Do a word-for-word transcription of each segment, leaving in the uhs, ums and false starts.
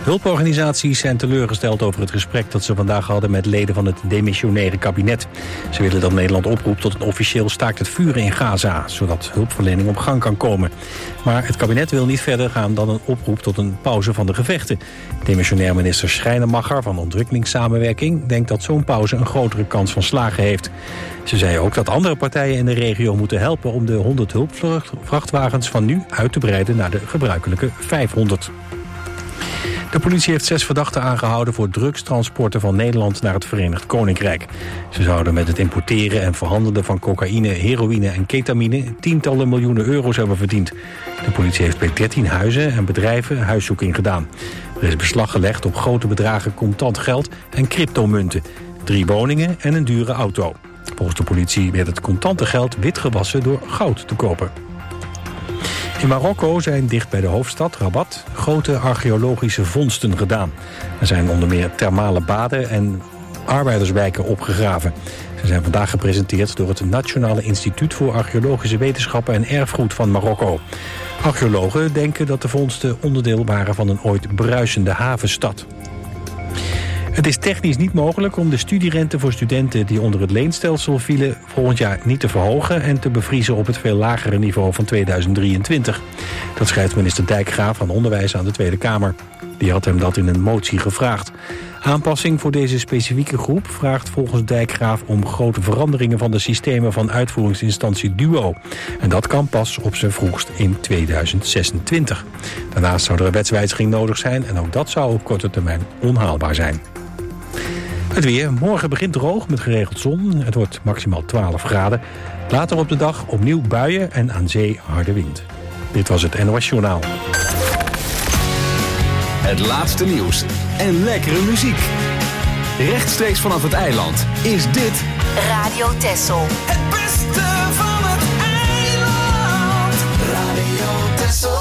Hulporganisaties zijn teleurgesteld over het gesprek dat ze vandaag hadden met leden van het demissionaire kabinet. Ze willen dat Nederland oproept tot een officieel staakt het vuren in Gaza, zodat hulpverlening op gang kan komen. Maar het kabinet wil niet verder gaan dan een oproep tot een pauze van de gevechten. Demissionair minister Schrijnemacher van Ontwikkelingssamenwerking denkt dat zo'n pauze een grotere kans van slagen heeft. Ze zei ook dat andere partijen in de regio moeten helpen om de honderd hulpvrachtwagens van nu uit te breiden naar de gebruikelijke vijfhonderd. De politie heeft zes verdachten aangehouden voor drugstransporten van Nederland naar het Verenigd Koninkrijk. Ze zouden met het importeren en verhandelen van cocaïne, heroïne en ketamine tientallen miljoenen euro's hebben verdiend. De politie heeft bij dertien huizen en bedrijven huiszoeking gedaan. Er is beslag gelegd op grote bedragen contant geld en cryptomunten, drie woningen en een dure auto. Volgens de politie werd het contante geld witgewassen door goud te kopen. In Marokko zijn dicht bij de hoofdstad Rabat grote archeologische vondsten gedaan. Er zijn onder meer thermale baden en arbeiderswijken opgegraven. Ze zijn vandaag gepresenteerd door het Nationale Instituut voor Archeologische Wetenschappen en Erfgoed van Marokko. Archeologen denken dat de vondsten onderdeel waren van een ooit bruisende havenstad. Het is technisch niet mogelijk om de studierente voor studenten die onder het leenstelsel vielen volgend jaar niet te verhogen en te bevriezen op het veel lagere niveau van tweeduizend drieëntwintig. Dat schrijft minister Dijkgraaf van Onderwijs aan de Tweede Kamer. Die had hem dat in een motie gevraagd. Aanpassing voor deze specifieke groep vraagt volgens Dijkgraaf om grote veranderingen van de systemen van uitvoeringsinstantie DUO. En dat kan pas op zijn vroegst in tweeduizend zesentwintig. Daarnaast zou er een wetswijziging nodig zijn en ook dat zou op korte termijn onhaalbaar zijn. Het weer. Morgen begint droog met geregeld zon. Het wordt maximaal twaalf graden. Later op de dag opnieuw buien en aan zee harde wind. Dit was het N O S Journaal. Het laatste nieuws en lekkere muziek. Rechtstreeks vanaf het eiland is dit Radio Texel. Het beste van het eiland. Radio Texel.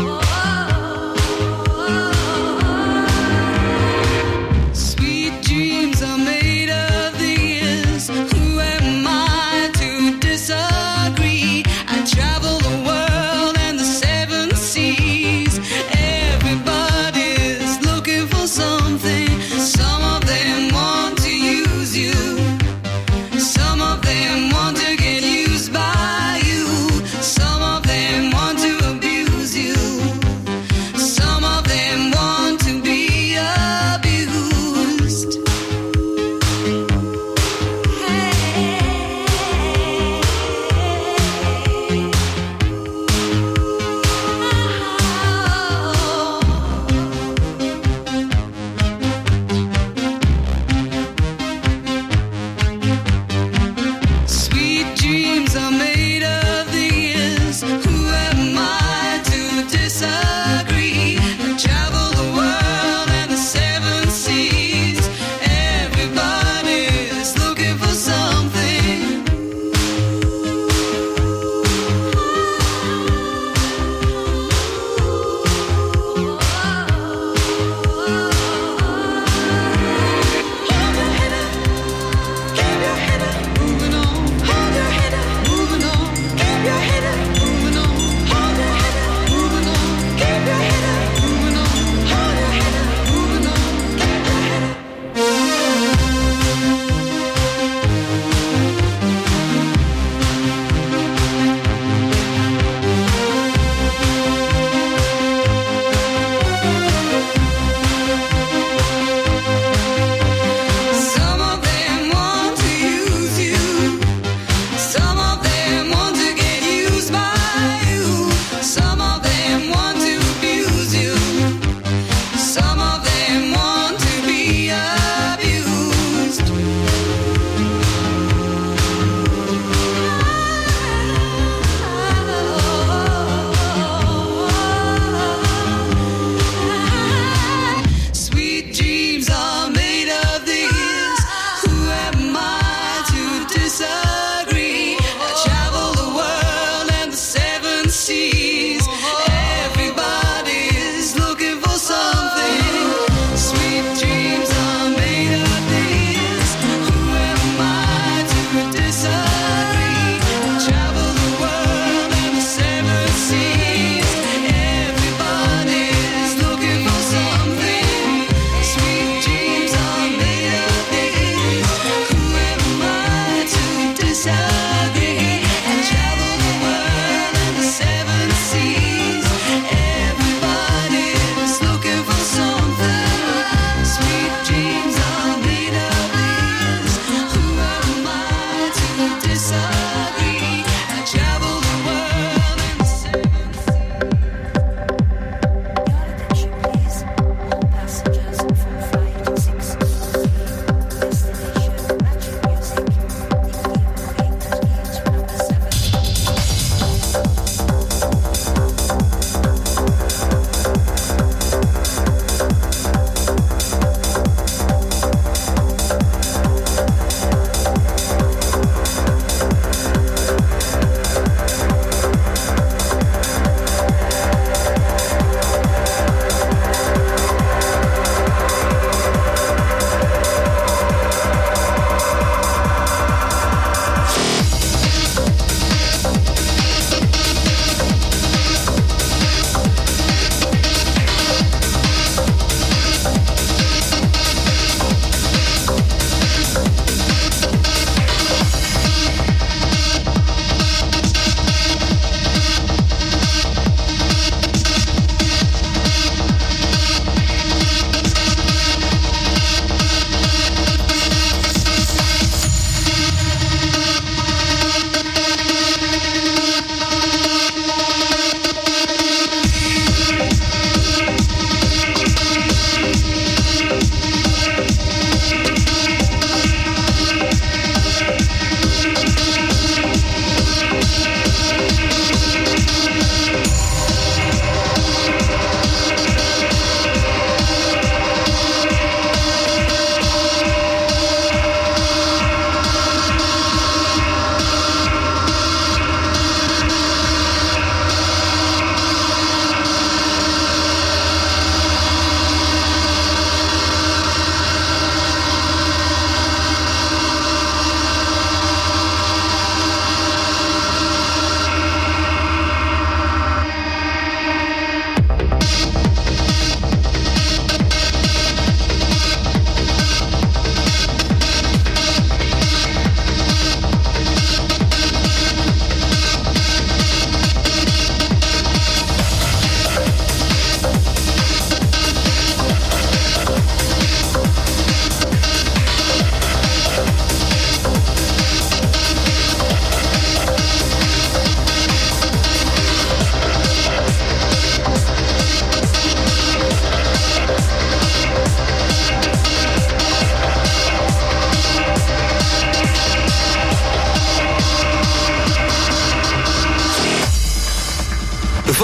Sweet dreams.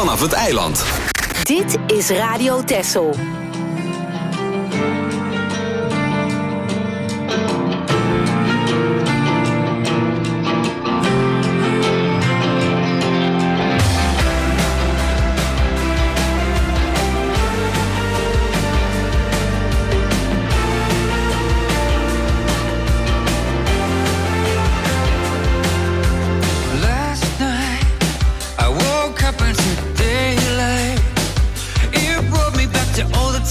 vanaf het eiland. Dit is Radio Texel. All the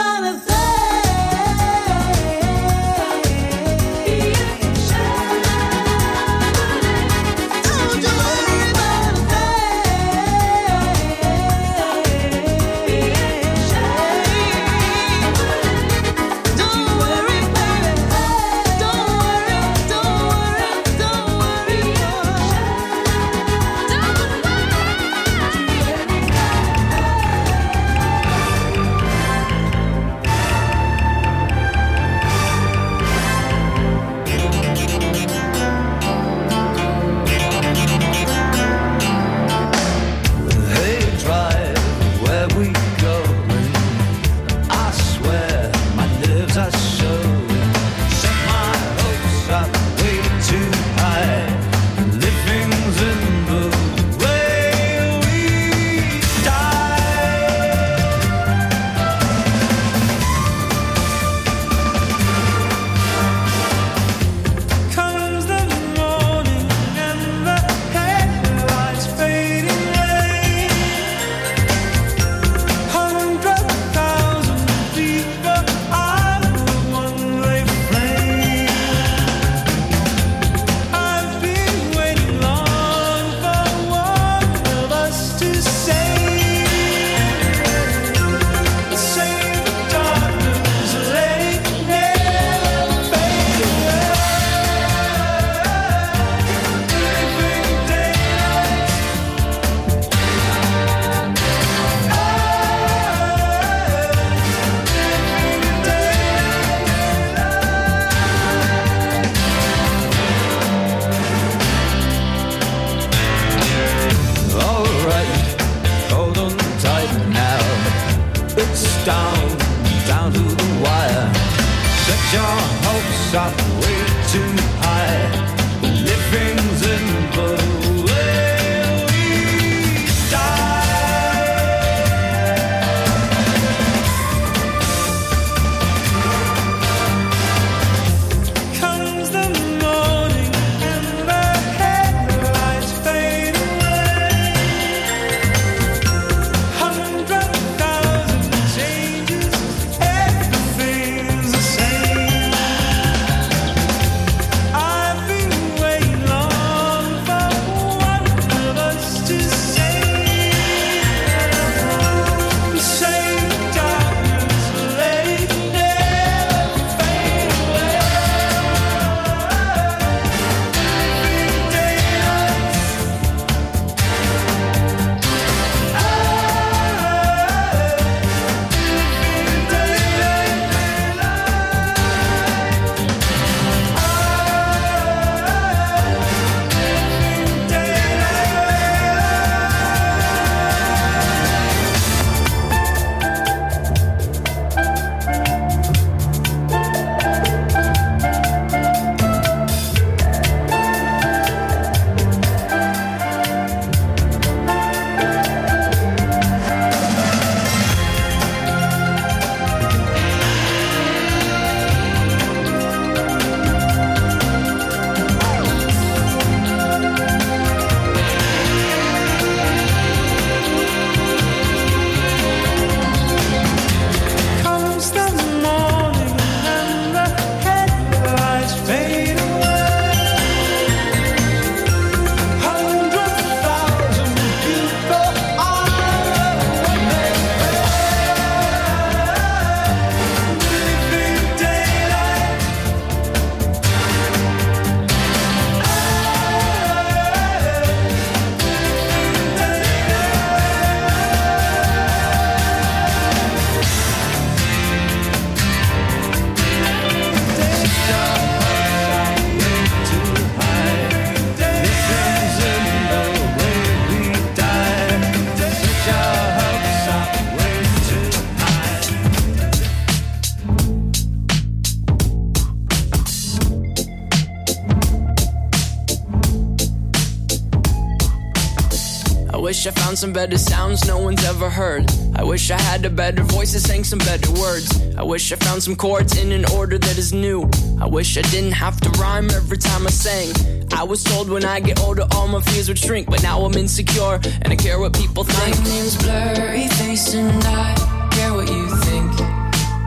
wish I found some better sounds no one's ever heard. I wish I had a better voice that sang some better words. I wish I found some chords in an order that is new. I wish I didn't have to rhyme every time I sang. I was told when I get older all my fears would shrink, but now I'm insecure and I care what people think. My name's blurry face and I care what you think.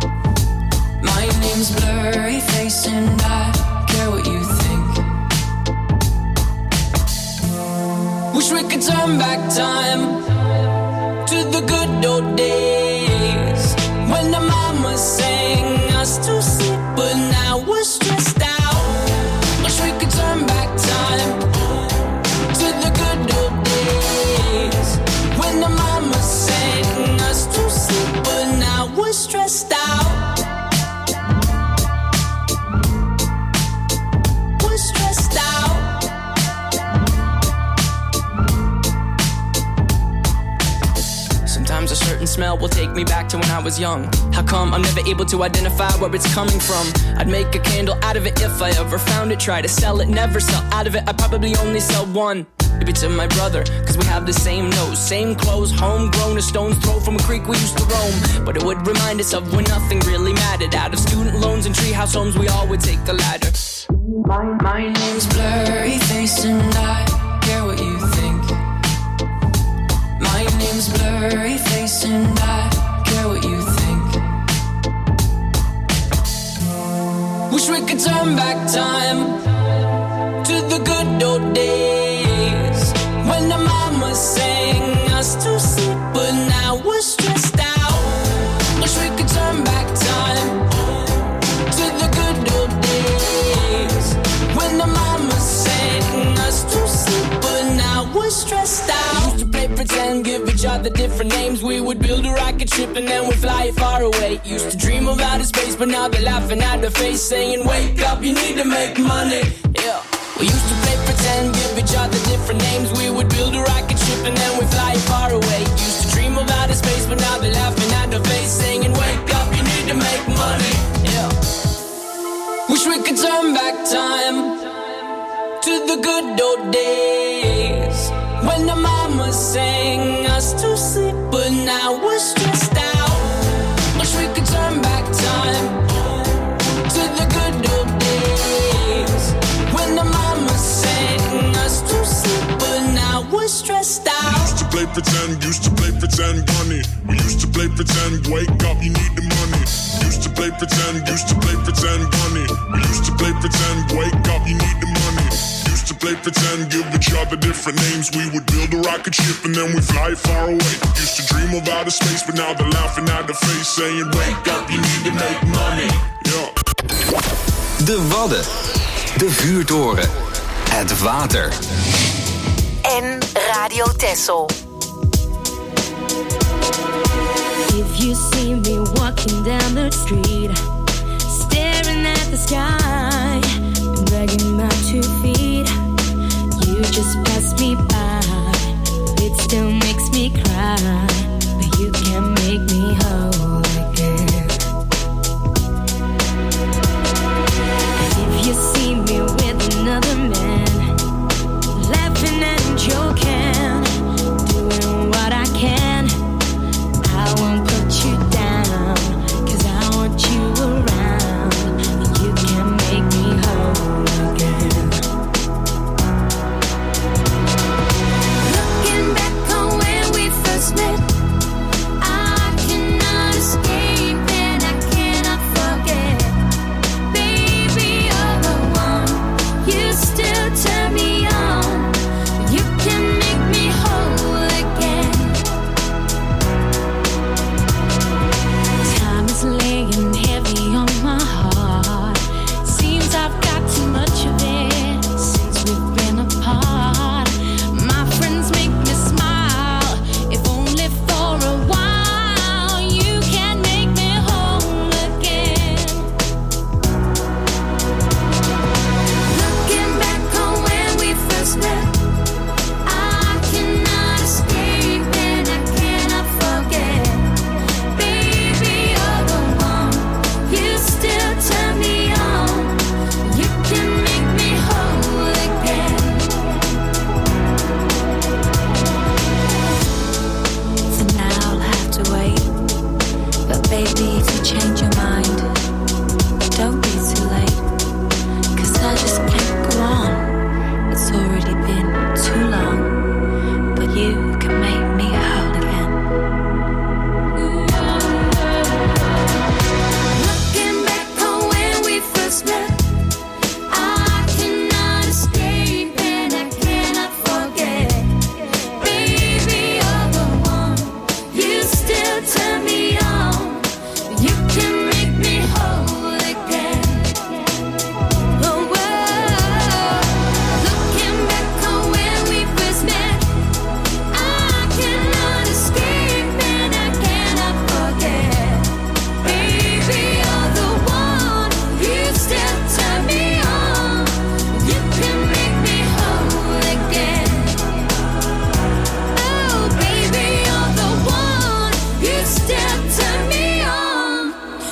time to the good old days when the mama sang us to sleep, but now we're stressed out. Wish we could turn back time to the good old days when the mama sang us to sleep, but now we're stressed out. We're stressed out. Sometimes a certain smell will take me back to when I was young. How come I'm never able to identify where it's coming from? I'd make a candle out of it if I ever found it. Try to sell it, never sell out of it. I'd probably only sell one. Maybe to my brother, cause we have the same nose, same clothes, homegrown, a stone's throw from a creek we used to roam. But it would remind us of when nothing really mattered. Out of student loans and treehouse homes, we all would take the ladder. My, my name's Blurry Face and I care what you think. My name's Blurry Face and I care what you think. Wish we could turn back time to the good old days when the mama sang us to sleep, but now we're stressed out. Wish we could turn back time to the good old days when the mama sang us to sleep, but now we're stressed out. Used to play pretend, give each other different names. We would build a rocket ship and then we'd fly far away. Used to dream of outer space, but now they're laughing at the face, saying, wake up, you need to make money. Yeah. We used to play pretend, give each other different names. We would build a rocket ship and then we'd fly far away. Used to dream of outer space, but now they're laughing at the face, saying, wake up, you need to make money. Yeah. Wish we could turn back time to the good old days when the mama sang us to sleep, but now we're stressed out. Wish we could turn back time to the good old days when the mama sang us to sleep, but now we're stressed out. Used to play pretend, used to play pretend, bunny. We used to play pretend, wake up, you need the money. Used to play pretend, used to play pretend, bunny. We used to play pretend, wake up, you need the money. Used to play pretend, give each other different names. We would build a rocket ship and then we fly far away. Used to dream of outer space, but now they're laughing at the face, saying, wake up, you need to make money. Yeah. De Wadden. De vuurtoren. Het water. En Radio Texel. If you see me walking down the street, staring at the sky, dragging my two feet, you just pass me by. It still makes me cry, but you can make me whole again. If you see me with another man, laughing and joking, doing what I can, I won't put you down, 'cause I want you around, and you can make me whole again. Looking back on when we first met, I cannot escape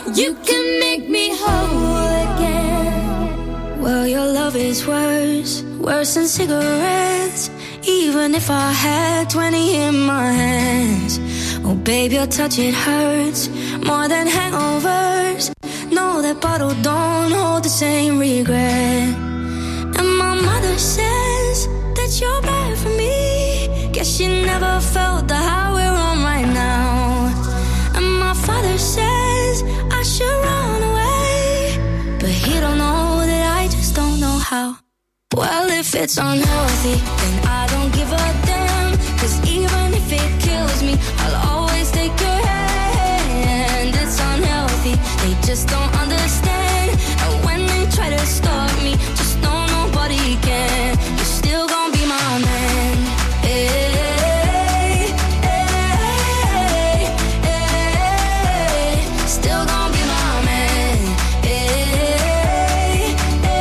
You can make me whole again. Well, your love is worse, worse than cigarettes. Even if I had twenty in my hands. Oh, babe, your touch, it hurts more than hangovers. No, that bottle don't hold the same regret. And my mother says that you're bad for me. Guess she never felt the high we're on right now. And my father says I should run away, but he don't know that I just don't know how. Well, if it's unhealthy, then I don't give a damn. Cause even if it kills me, I'll always take your hand. It's unhealthy, they just don't understand. And when they try to stop me, just know nobody can. You're still gonna be my man. Hey, hey, hey, still gonna be my man. Hey,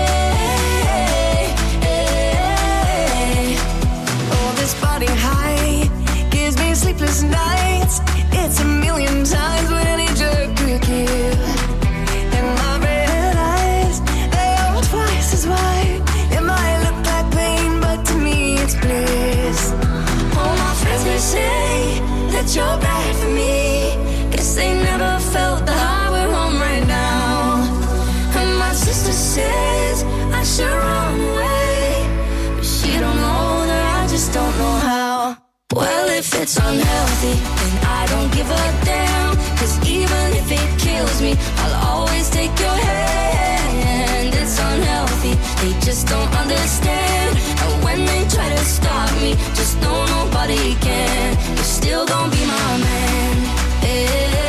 hey, oh, this body high gives me sleepless nights. It's a million times what any jerk could give. And my red eyes, they are twice as wide. It might look like pain, but to me it's bliss. All my friends, they say that you're bad for me. Guess they never felt the high we're on right now. And my sister says I should run away, but she don't know that I just don't know how. Well, if it's unhealthy, then I don't give a damn. Cause even if it kills me, I'll always take your hand. It's unhealthy, they just don't understand. And when they try to stop me, just know nobody can. You're still gonna be my man. Hey,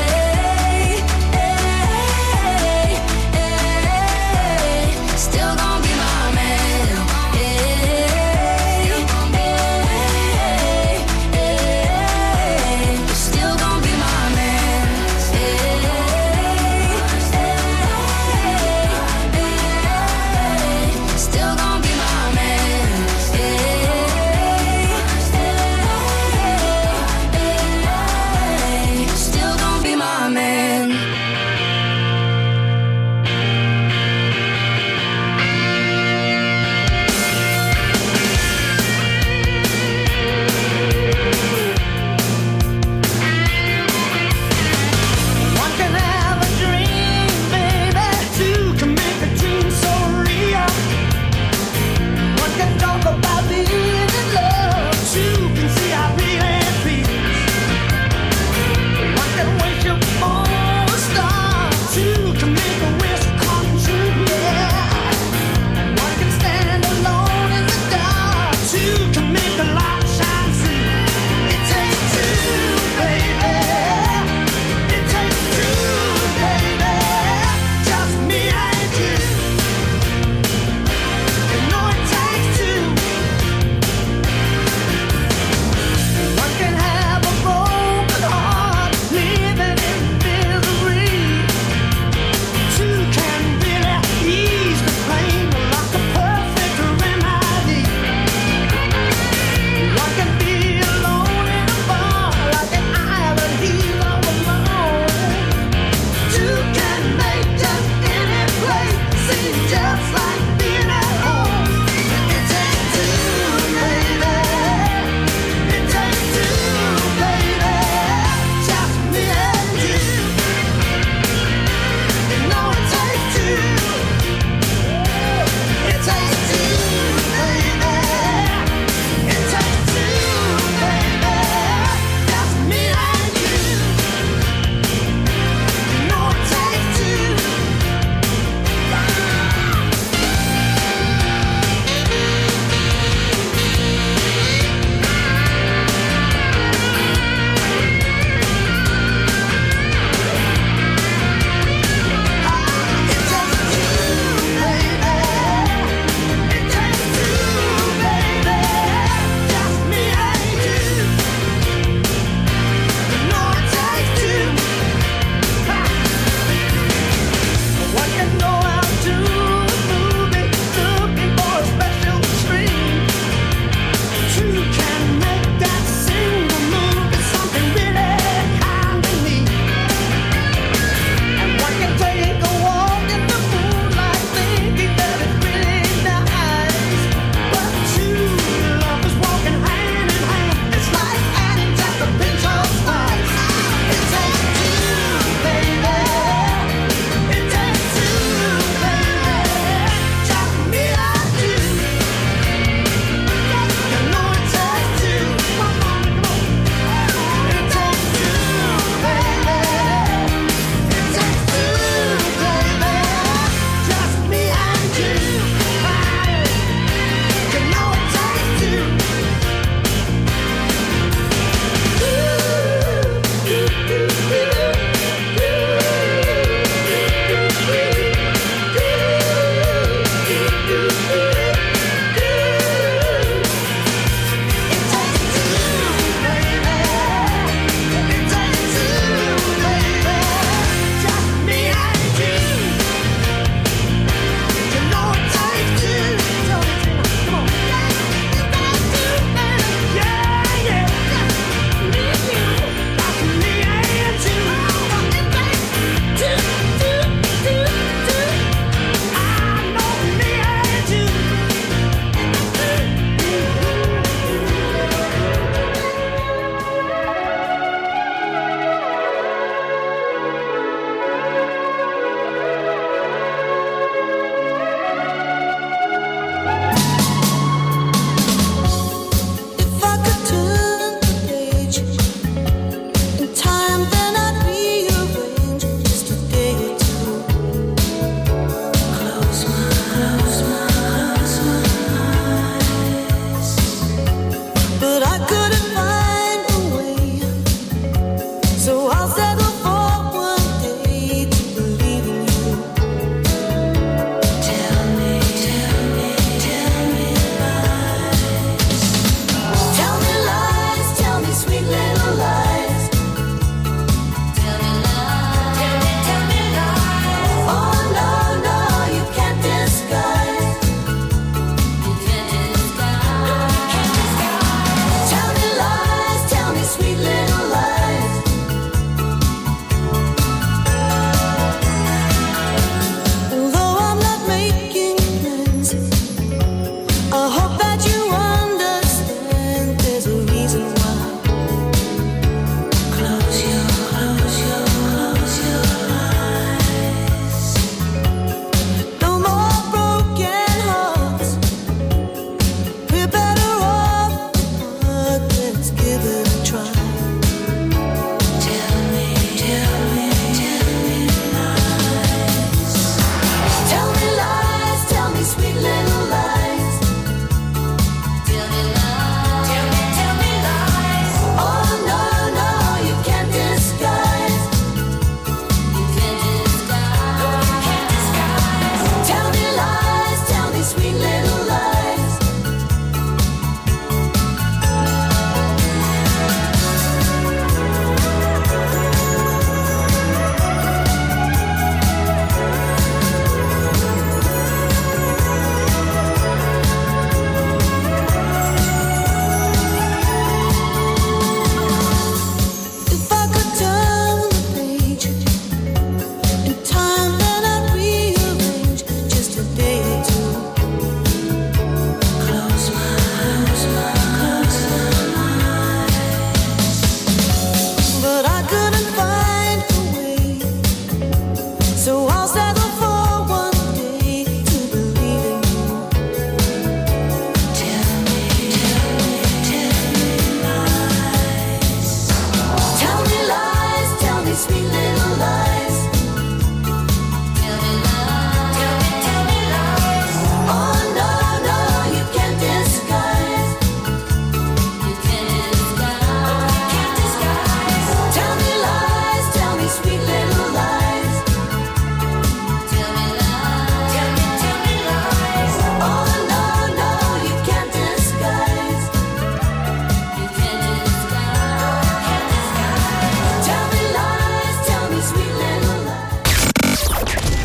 hey, hey, still gonna be my man. Hey, hey, hey,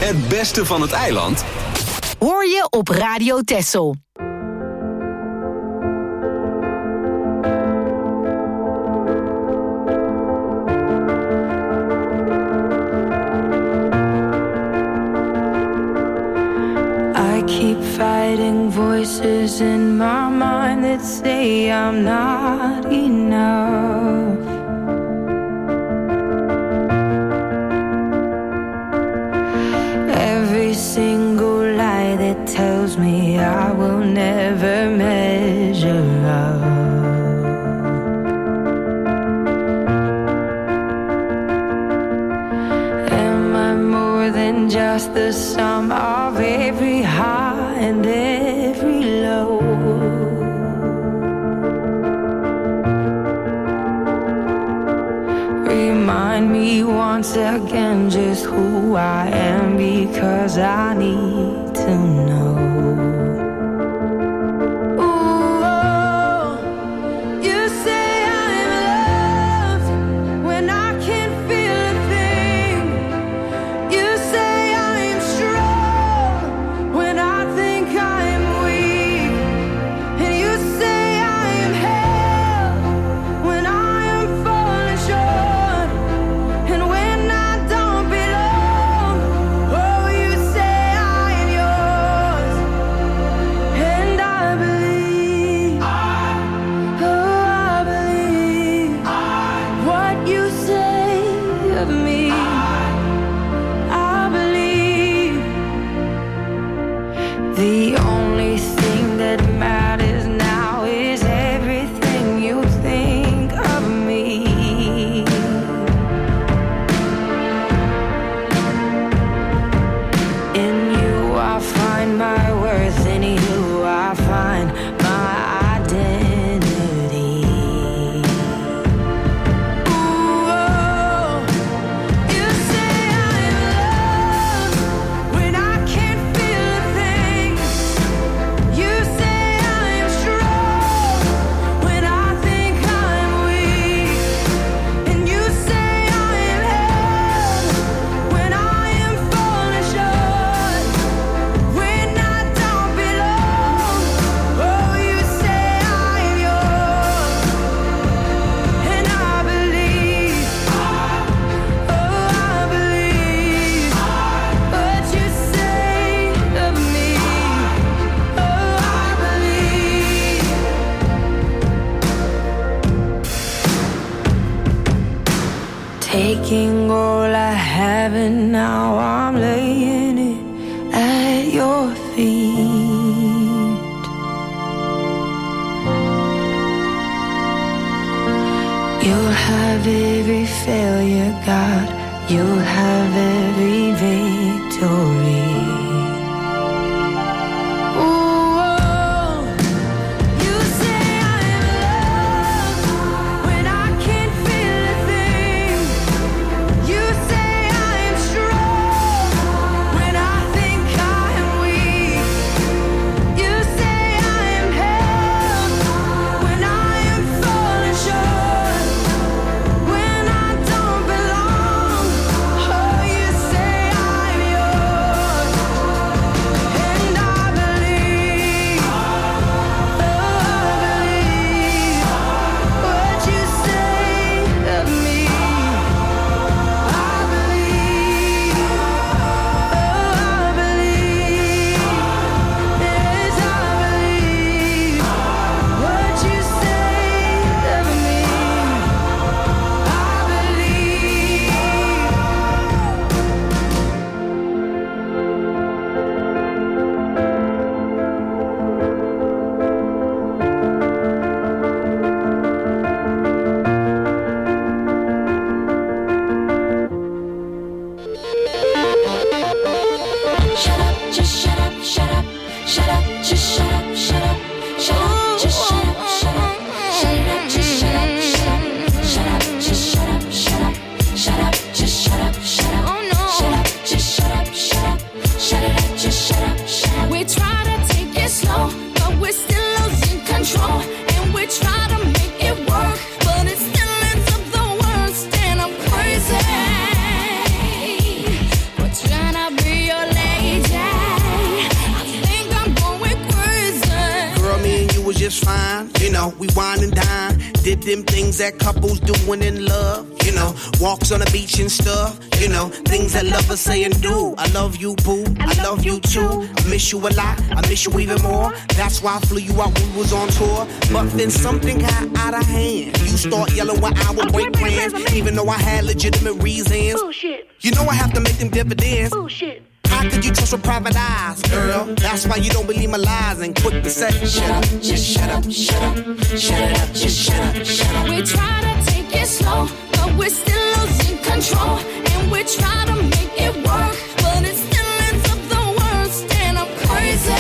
Het beste van het eiland hoor je op Radio Texel. I keep fighting voices in my mind that say I'm not enough. Every single lie that tells me I will never measure up. Am I more than just the sum of every high and every low? Remind me once again just who I am, because I need to know. Ooh, oh, you say I'm loved when I can't feel a thing. You say I'm strong when I think I'm weak. And you say I am held when I am falling short. And when I don't belong, oh, you say I am yours. And I believe, oh, I believe what you say of me. I believe the only thing that matters now is everything you think of me. In you I find my worth, in you I find my identity. Ooh, oh, you say I'm loved when I can't feel a thing. You say I'm strong when I think I'm weak. And you say I am held when I am falling short. When I don't belong, oh, you say I am yours. And I believe, oh, I believe what you say of me. Oh, I believe. Taking all I have and now I'm laying it at your feet. You'll have every failure, God. You'll have every victory. Ooh, oh, you say I'm loved when I can't feel a thing. You say I'm strong when I think I'm weak. You say I'm held when I am falling short. When I don't belong, oh, you say I'm yours. know, we wine and dine. Did them things that couples doing in love. You know, walks on the beach and stuff. You know, things that lovers say and do. I love you, boo. I love you too. I miss you a lot. I miss you even more. That's why I flew you out when we was on tour. But then something got out of hand. You start yelling when I would break plans, even though I had legitimate reasons. Bullshit. You know I have to make them dividends. Bullshit. How could you trust with private eyes, girl? That's why you don't believe my lies and quick to say, shut up, just shut up, shut up, shut it up, just shut up, shut up. We try to take it slow, but we're still losing control. And we try to make it work, but it still ends up the worst. And I'm crazy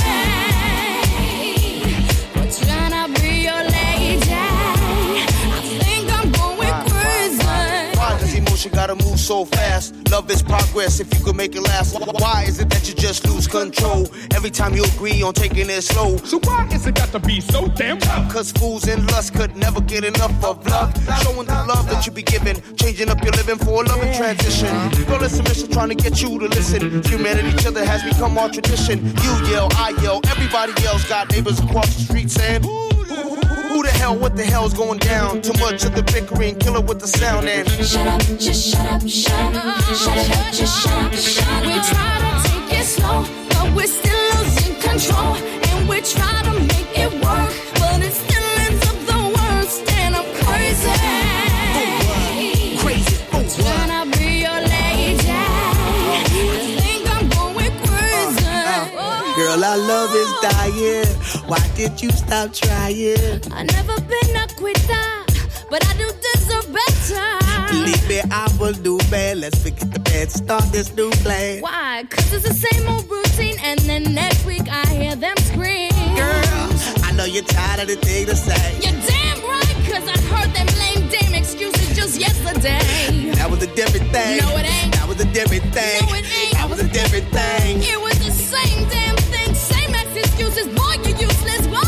for trying to be your lady. I think I'm going crazy. Why does emotion gotta move so fast? Love is progress if you could make it last. Why is it that you just lose control every time you agree on taking it slow? So why is it got to be so damn tough? Cause fools in lust could never get enough of love. Showing the love that you be giving, changing up your living for a loving transition. Girl, it's a mission trying to get you to listen. Humanity, each other has become our tradition. You yell, I yell, everybody else got neighbors across the street saying, who the hell, what the hell's going down? Too much of the bickering, kill it with the sound and shut up, just shut up, shut up, shut it up, just shut up, shut up. We try to take it slow, but we're still losing control. And we try to make it work, but it still ends up the worst. And I'm crazy, crazy, oh, trying to be your lady. I think I'm going crazy. uh, Girl, our love is dying. Why did you stop trying? I've never been a quitter, but I do deserve better. Believe me, I will do bad. Let's forget the bad, start this new plan. Why? Cause it's the same old routine, and then next week I hear them scream. Girl, I know you're tired of the thing to say. You're damn right, cause I heard them lame damn excuses just yesterday. That was a different thing. No, it ain't. That was a different thing. No, it ain't. That was a different thing. It was the same damn thing, same ass excuses. Boy, you useless. Whoa.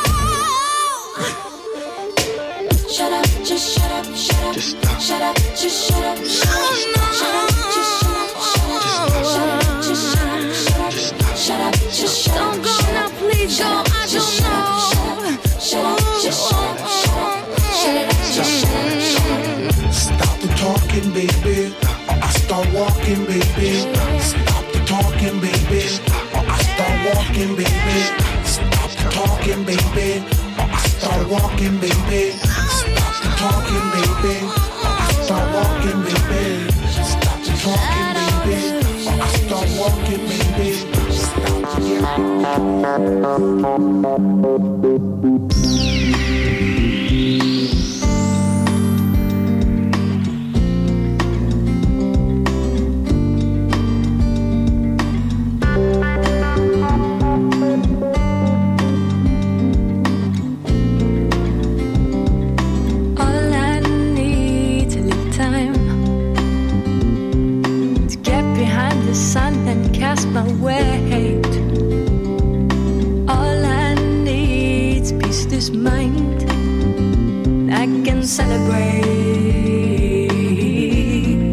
Shut up, just shut up, shut up. Just stop. Shut up, just shut up. Shut up, shut up, just shut up. Shut up, just shut up. Shut up, just shut up. Don't go now, please go. I don't know. Shut up, just shut up. Shut up, just shut up. Stop the talking, baby. Or I start walking, baby. Stop the talking, baby. Or I start walking, baby. Stop the talking, baby. Or I start walking, baby. Stop the talking, baby. Or I start walking, baby. Stop the talking, baby. Or I start walking, baby. Stop my weight. All I need's peace, this mind I can celebrate.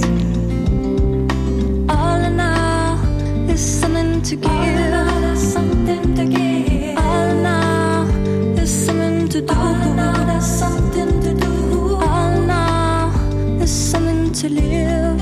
All in all, there's something to give. There's something to give. All in all, there's something to do. All in all, there's something to do. All in all, there's something to live.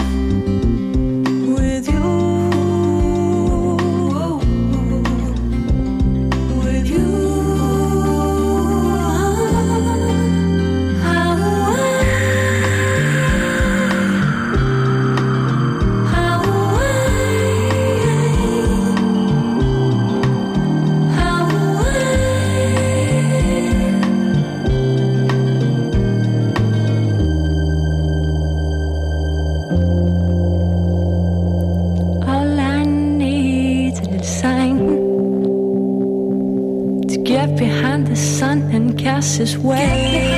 His way.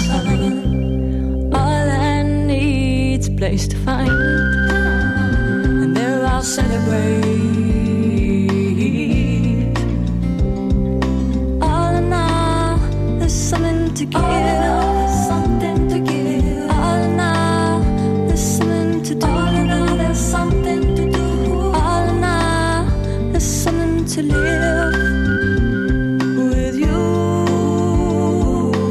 All I need's a place to find, and there I'll celebrate. All in all, there's something to give. There's something to give. All in all, there's something to do. All in all, there's something to do. All in all, there's something to live with you.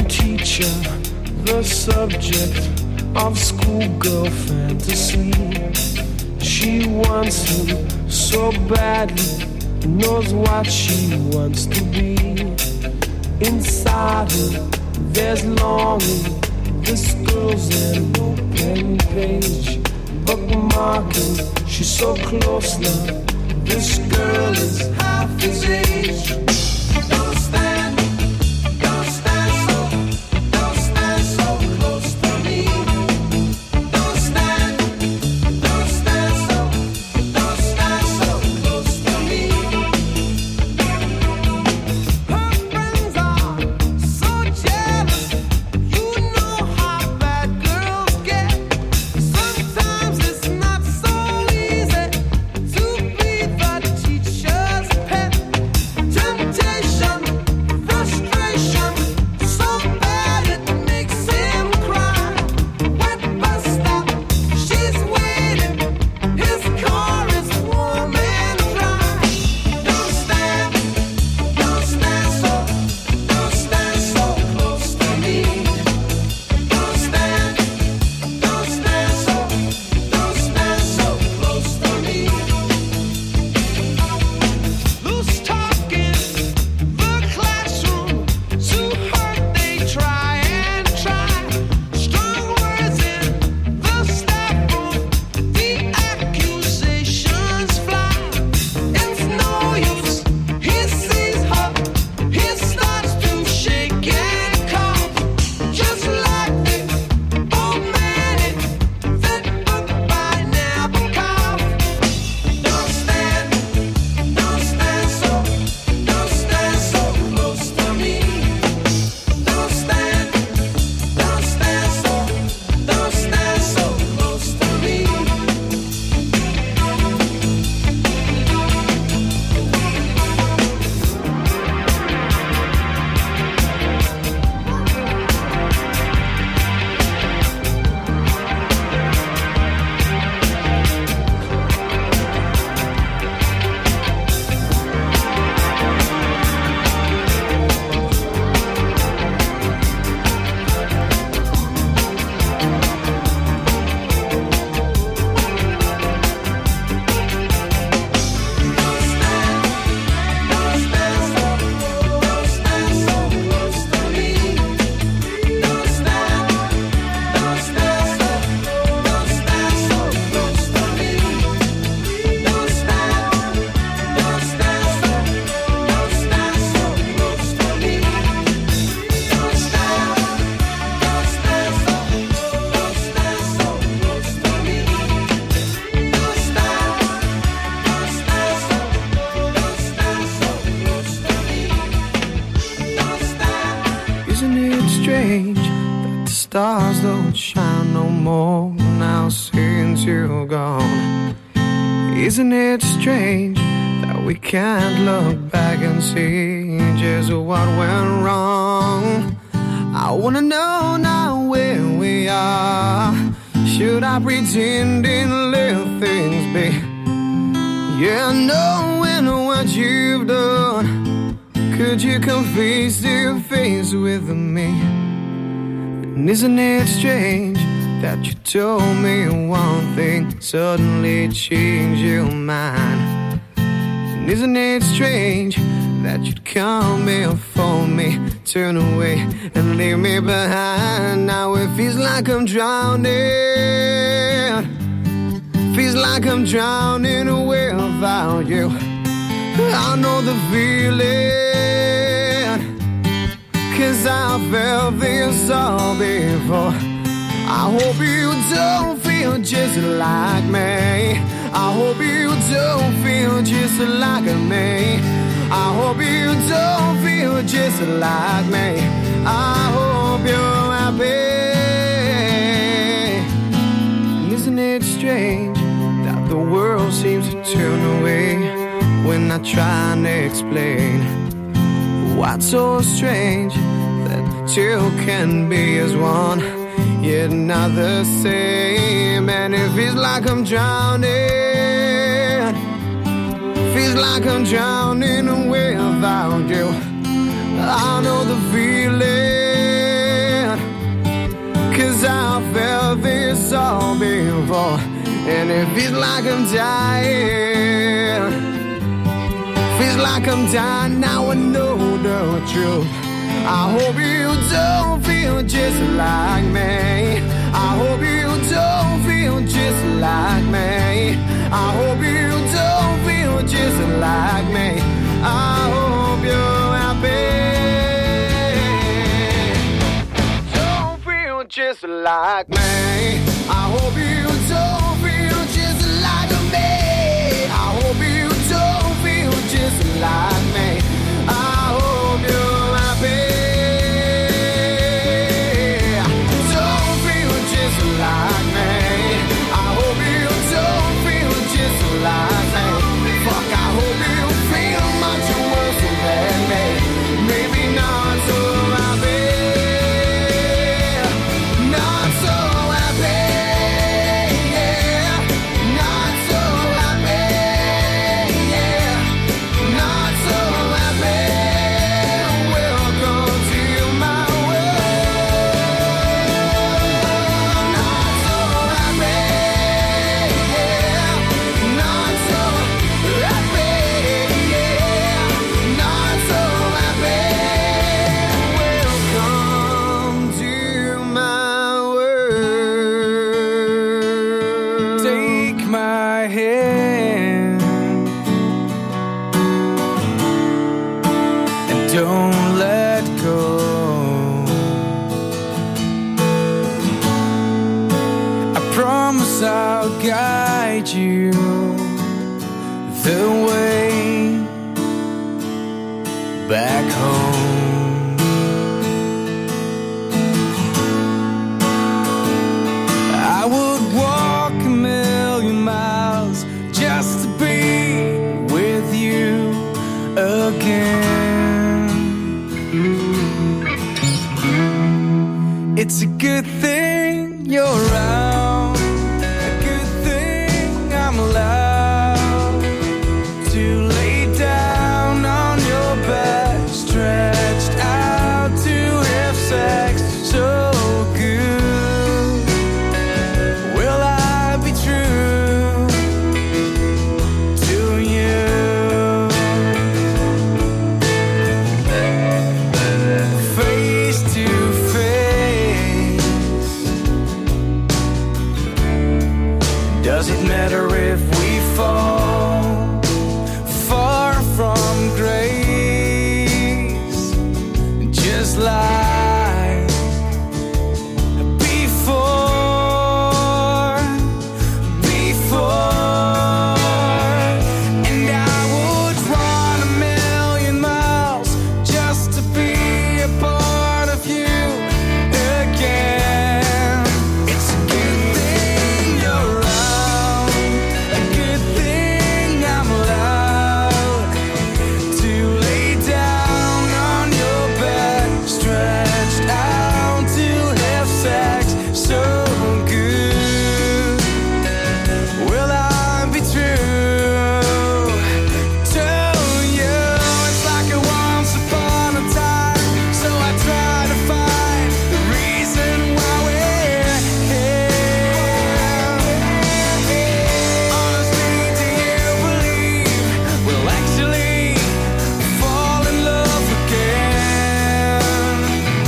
teacher, the subject of schoolgirl fantasy. She wants him so badly, knows what she wants to be. Inside her, there's longing. This girl's an open page, bookmarking. She's so close now. This girl is half his age. Don't stand, don't stand so, don't stand so close to me. Don't stand, don't stand so, don't stand so close to me. Her friends are so jealous. You know how bad girls get. Sometimes it's not so easy to be the teacher's pet. Temptation, frustration, so bad it makes him cry. Wet bus stop, she's waiting. His car is warm and dry. Don't stand, don't stand so, don't stand so close to me. Don't stand, don't stand so, don't stand so close to me. Loose talk in the classroom, to hurt they try and try. Strong words in the staff room, the accusations fly. It's no use, he sees her, he starts to shake and cough. Just like the old man in that book by Nabokov. Don't stand, don't stand so, don't stand so close to me. Don't stand, don't stand so, don't stand so close to me. Isn't it strange that the stars don't shine no more now since you're gone? Isn't it strange that we can't look back and see just what went wrong? I wanna know now where we are. Should I pretend and let things be? Yeah, knowing what you've done, could you come face to face with me? And isn't it strange that you told me one thing, suddenly changed your mind? And isn't it strange that you'd come here for me, turn away and leave me behind? Now it feels like I'm drowning, feels like I'm drowning without you. I know the feeling, 'cause I felt this all before. I hope you don't feel just like me. I hope you don't feel just like me. I hope you don't feel just like me. I hope you're happy. And isn't it strange that the world seems to turn away when I try and explain? What's so strange that two can be as one, yet not the same? And it feels like I'm drowning, feels like I'm drowning without you. I know the feeling, And it feels like I'm dying. Feels like I'm dying, now I know the truth. I hope you don't feel just like me. I hope you don't feel just like me. I hope you don't feel just like me. I hope you're happy. Don't feel just like me. I hope you don't feel just like me. I hope you don't feel just like me. I hope you're happy. Don't feel just like me. I hope you don't feel just like me. Fuck, I hope you feel much worse than me. Maybe not so happy. Not so happy. Yeah. Not so happy. Yeah. Not so happy. Welcome to my world. Not so happy. Yeah. Not so happy. Yeah. Not so happy. Welcome to my world. Take my hand and don't let go. I promise I'll guide you the way back home. I would walk a million miles just to be with you again. It's a good thing you're around, a good thing I'm allowed to lay down on your back, stretched out to have sex so good. Will I be true to you? Face to face. Does it matter if we fall far from grace? Just like before, before. And I would run a million miles just to be a part of you again. It's a good thing you're around, a good thing I'm allowed to lay down on your back, stretched out to have sex so good. Will I be true to you? It's like a once upon a time, so I try to find the reason why we're here. Honestly, do you believe we'll actually fall in love again?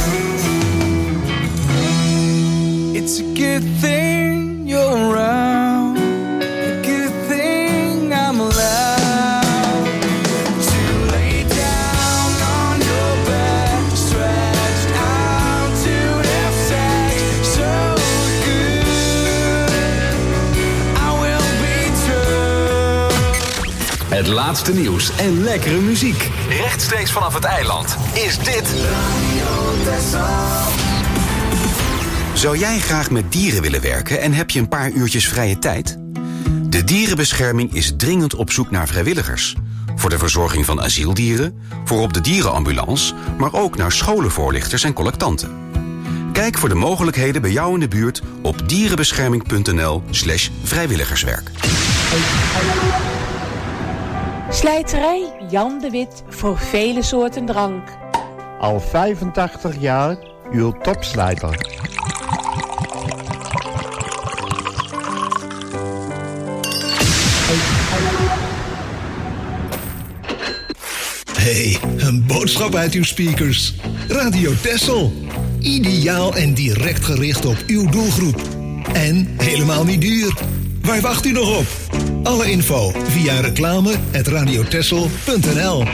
It's a good thing you're around, a good thing I'm allowed to lay down on your back, stretched out to have sex so good. I will be true. Het laatste nieuws en lekkere muziek. Rechtstreeks vanaf het eiland is dit Zou jij graag met dieren willen werken en heb je een paar uurtjes vrije tijd? De dierenbescherming is dringend op zoek naar vrijwilligers. Voor de verzorging van asieldieren, voor op de dierenambulance, maar ook naar scholenvoorlichters en collectanten. Kijk voor de mogelijkheden bij jou in de buurt op dierenbescherming.nl slash vrijwilligerswerk. Slijterij Jan de Wit voor vele soorten drank. Al vijfentachtig jaar uw topslijter. hey, een boodschap uit uw speakers. Radio Texel. Ideaal en direct gericht op uw doelgroep. En helemaal niet duur. Waar wacht u nog op? Alle info via reclame at radiotexel punt n l.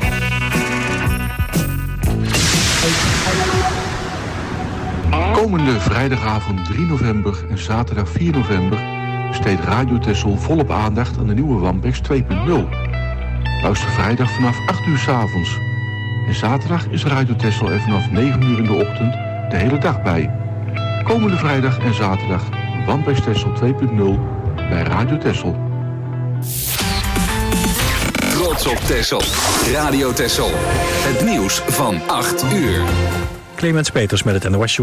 Komende vrijdagavond drie november en zaterdag vier november besteedt Radio Texel volop aandacht aan de nieuwe Wampex twee punt nul. Luister vrijdag vanaf acht uur 's avonds. En zaterdag is Radio Texel er vanaf negen uur in de ochtend de hele dag bij. Komende vrijdag en zaterdag Wampex Texel twee punt nul bij Radio Texel. Trots op Texel. Radio Texel. Het nieuws van acht uur. Clemens Peters met het N O S.